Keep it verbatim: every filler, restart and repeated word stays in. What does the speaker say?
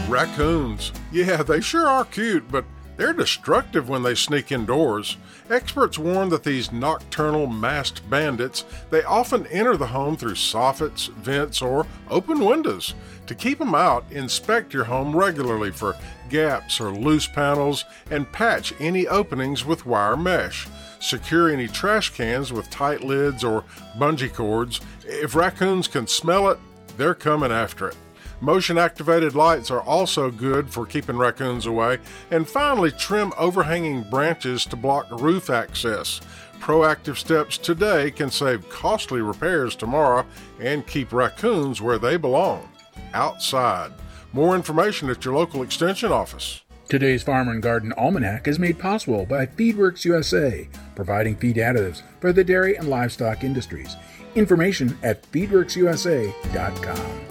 Raccoons. Yeah, they sure are cute, but they're destructive when they sneak indoors. Experts warn that these nocturnal masked bandits, they often enter the home through soffits, vents, or open windows. To keep them out, inspect your home regularly for gaps or loose panels and patch any openings with wire mesh. Secure any trash cans with tight lids or bungee cords. If raccoons can smell it, they're coming after it. Motion-activated lights are also good for keeping raccoons away. And finally, trim overhanging branches to block roof access. Proactive steps today can save costly repairs tomorrow and keep raccoons where they belong, outside. More information at your local extension office. Today's Farm and Garden Almanac is made possible by Feedworks U S A, providing feed additives for the dairy and livestock industries. Information at feedworks u s a dot com.